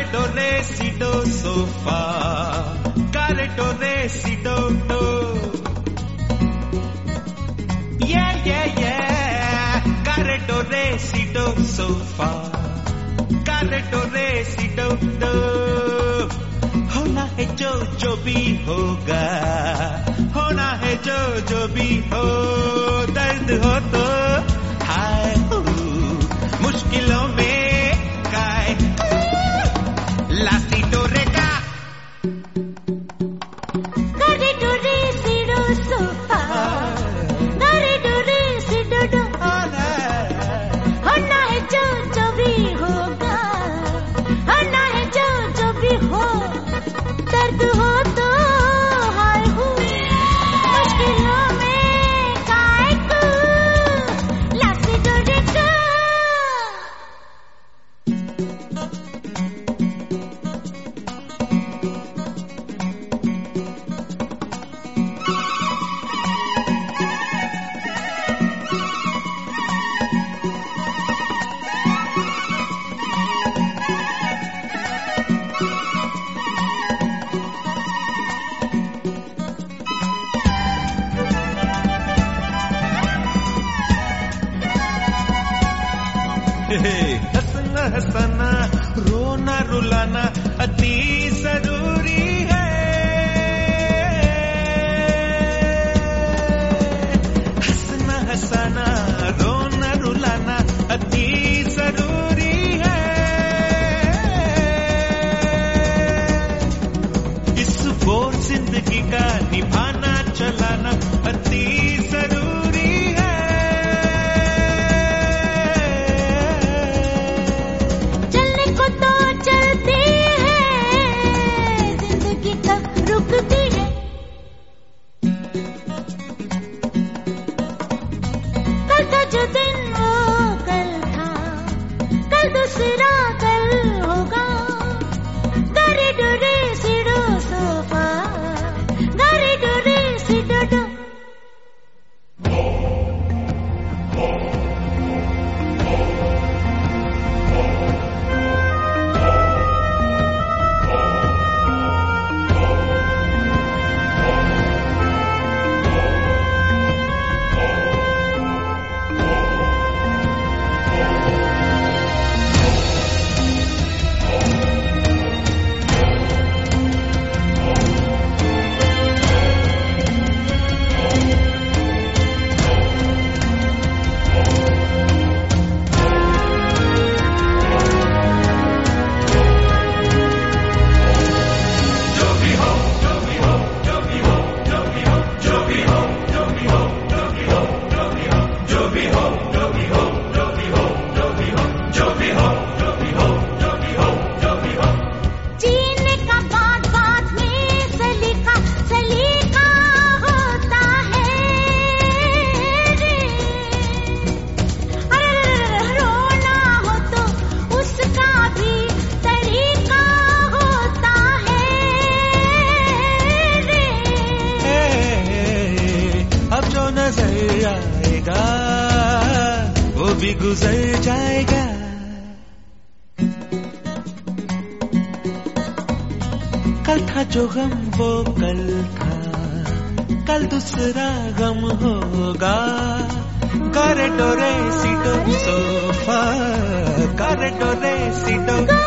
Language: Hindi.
Caretto sofa, caretto resido do. Yeah, yeah, yeah. Caretto resido sofa, caretto resido do. होना है जो भी होगा, होना है जो भी हो, दर्द हो तो हाय हो, मुश्किलों में काय लासी डोरेगा करे डोरे सिरो सोफा करे डोरे सिरो डो होना है जो भी होगा होना है जो भी हो दर्द हो तो हाय हो मुश्किलों में काय को लासी डोरेगा हंसना हंसाना रोना रुलाना अति जरूरी है हंसना हंसाना रोना रुलाना अति जरूरी है इस बोर जिंदगी का निभाना चलाना अति जरूरी है रुकती है कल था जो दिन वो कल था कल दूसरा कल होगा गारे डोरे सिडो सोफा गारे डोरे सिडो डो नजर आएगा वो भी गुजर जाएगा कल था जो गम वो कल था कल दूसरा गम होगा caretto resido sofa caretto resido